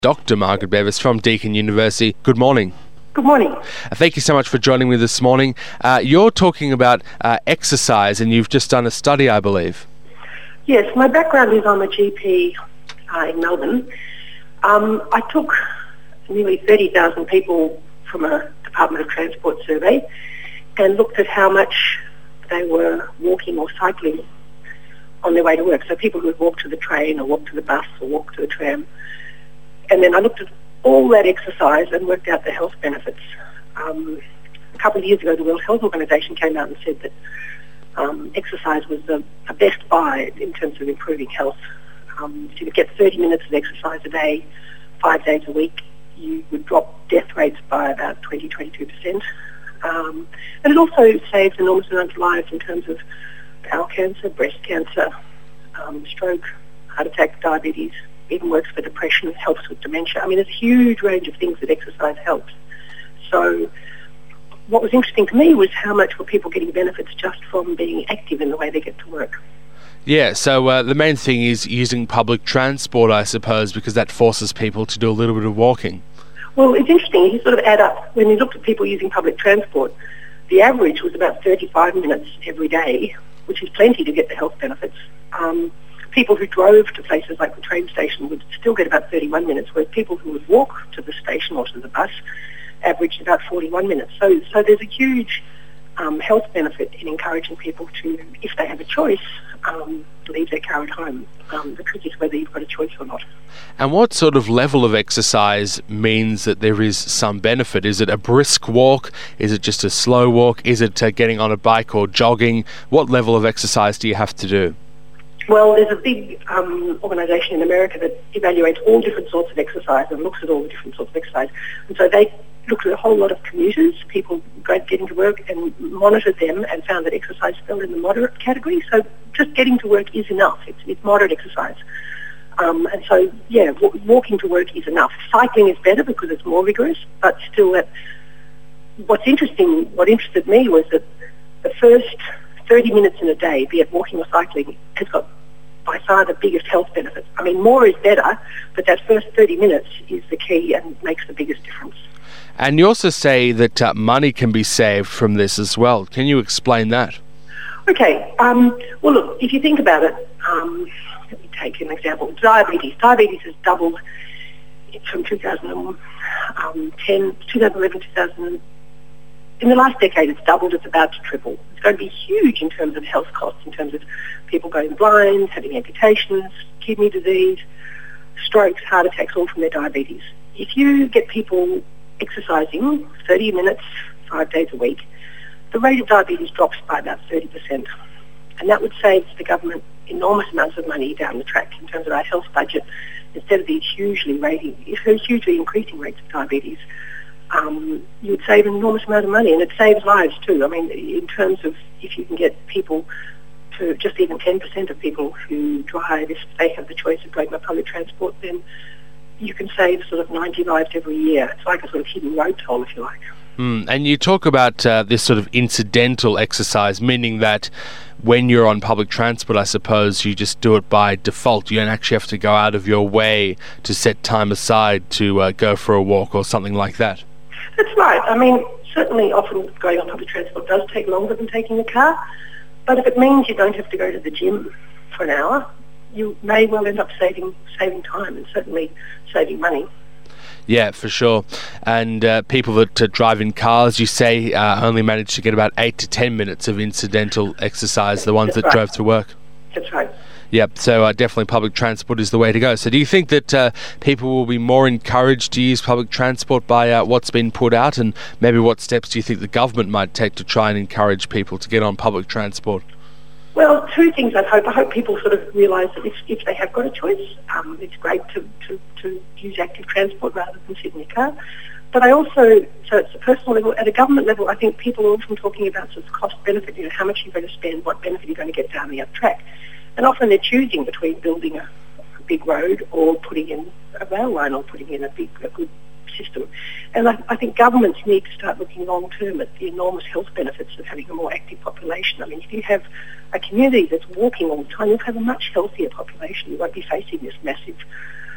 Dr. Margaret Bevis from Deakin University. Good morning. Good morning. Thank you so much for joining me this morning. You're talking about exercise, and you've just done a study, I believe. Yes, my background is I'm a GP in Melbourne. I took nearly 30,000 people from a Department of Transport survey and looked at how much they were walking or cycling on their way to work. So people who would walk to the train or walk to the bus or walk to the tram. And then I looked at all that exercise and worked out the health benefits. A couple of years ago, the World Health Organization came out and said that exercise was the best buy in terms of improving health. If you could get 30 minutes of exercise a day, 5 days a week, you would drop death rates by about 20-22%. And it also saves enormous amounts of lives in terms of bowel cancer, breast cancer, stroke, heart attack, diabetes, even works for depression, helps with dementia. I mean, there's a huge range of things that exercise helps. So what was interesting to me was how much were people getting benefits just from being active in the way they get to work. Yeah, so the main thing is using public transport, I suppose, because that forces people to do a little bit of walking. Well, it's interesting. You sort of add up. When you looked at people using public transport, the average was about 35 minutes every day, which is plenty to get the health benefits. People who drove to places like the train station would still get about 31 minutes, whereas people who would walk to the station or to the bus averaged about 41 minutes. So there's a huge health benefit in encouraging people to, if they have a choice, leave their car at home. The trick is whether you've got a choice or not. And what sort of level of exercise means that there is some benefit? Is it a brisk walk? Is it just a slow walk? Is it getting on a bike or jogging? What level of exercise do you have to do? Well, there's a big organisation in America that evaluates all different sorts of exercise and looks at all the different sorts of exercise. And so they looked at a whole lot of commuters, people getting to work, and monitored them and found that exercise fell in the moderate category. So just getting to work is enough. It's moderate exercise. And so, yeah, walking to work is enough. Cycling is better because it's more vigorous, but still what interested me was that the first 30 minutes in a day, be it walking or cycling, has got by far the biggest health benefits. I mean, more is better, but that first 30 minutes is the key and makes the biggest difference. And you also say that money can be saved from this as well. Can you explain that? Okay. Well, look, if you think about it, let me take an example. Diabetes. Diabetes has doubled from 2011, 2000. In the last decade, it's doubled. It's about to triple. It's going to be huge in terms of health costs, in terms of people going blind, having amputations, kidney disease, strokes, heart attacks, all from their diabetes. If you get people exercising 30 minutes, 5 days a week, the rate of diabetes drops by about 30%. And that would save the government enormous amounts of money down the track in terms of our health budget. Instead of these hugely increasing rates of diabetes, you would save an enormous amount of money, and it saves lives too. I mean, in terms of if you can get people to just even 10% of people who drive, if they have the choice of going by public transport, then you can save sort of 90 lives every year. It's like a sort of hidden road toll, if you like. And you talk about this sort of incidental exercise, meaning that when you're on public transport, I suppose you just do it by default. You don't actually have to go out of your way to set time aside to go for a walk or something like that. That's right. I mean, certainly often going on public transport does take longer than taking a car, but if it means you don't have to go to the gym for an hour, you may well end up saving time and certainly saving money. Yeah, for sure. And people that drive in cars, you say, only manage to get about 8 to 10 minutes of incidental exercise, the ones that drove to work. That's right. Yep, so definitely public transport is the way to go. So do you think that people will be more encouraged to use public transport by what's been put out, and maybe what steps do you think the government might take to try and encourage people to get on public transport? Well, two things I hope. I hope people sort of realise that if they have got a choice, it's great to use active transport rather than sit in your car. But I also, so it's a personal level, at a government level, I think people are often talking about sort of cost-benefit, how much you're going to spend, what benefit you're going to get down the other track. And often they're choosing between building a big road or putting in a rail line or putting in a good system. And I think governments need to start looking long-term at the enormous health benefits of having a more active population. I mean, if you have a community that's walking all the time, you'll have a much healthier population. You won't be facing this massive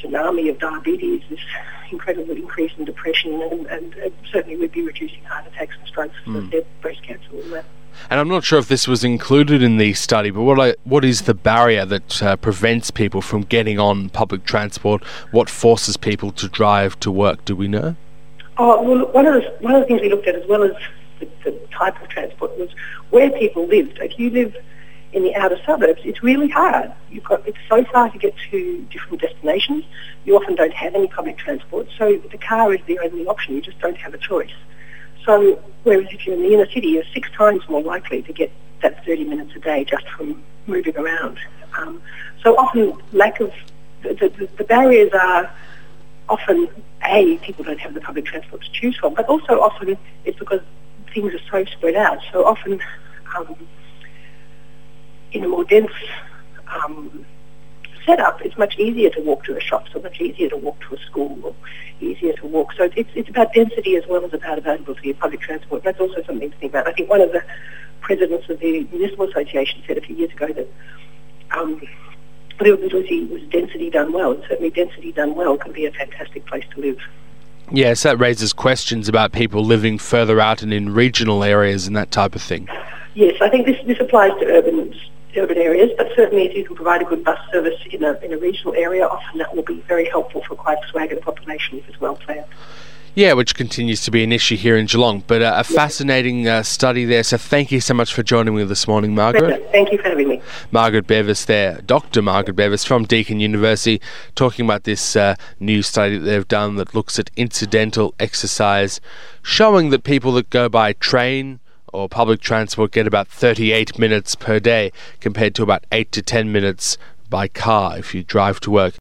tsunami of diabetes, this incredible increase in depression, and certainly would be reducing heart attacks and strokes, breast cancer, all that. And I'm not sure if this was included in the study, but what is the barrier that prevents people from getting on public transport? What forces people to drive to work? Do we know? Oh, well, one of the things we looked at, as well as the type of transport, was where people lived. If you live in the outer suburbs, it's really hard. It's so far to get to different destinations. You often don't have any public transport, so the car is the only option. You just don't have a choice. So whereas if you're in the inner city, you're 6 times more likely to get that 30 minutes a day just from moving around. So often the barriers are often, people don't have the public transport to choose from, but also often it's because things are so spread out. So often in a more dense setup, it's much easier to walk to a shop, so much easier to walk to a school, or easier to walk. So it's about density as well as about availability of public transport. That's also something to think about. I think one of the presidents of the Municipal Association said a few years ago that availability was density done well, and certainly density done well can be a fantastic place to live. Yes, that raises questions about people living further out and in regional areas and that type of thing. Yes, I think this applies to urban areas, but certainly if you can provide a good bus service in a regional area, often that will be very helpful for quite a swag of the population if it's well planned. Yeah, which continues to be an issue here in Geelong, but a fascinating study there, so thank you so much for joining me this morning, Margaret. Thank you for having me. Margaret Bevis there, Dr. Margaret Bevis from Deakin University, talking about this new study that they've done that looks at incidental exercise, showing that people that go by train or public transport get about 38 minutes per day compared to about 8 to 10 minutes by car if you drive to work.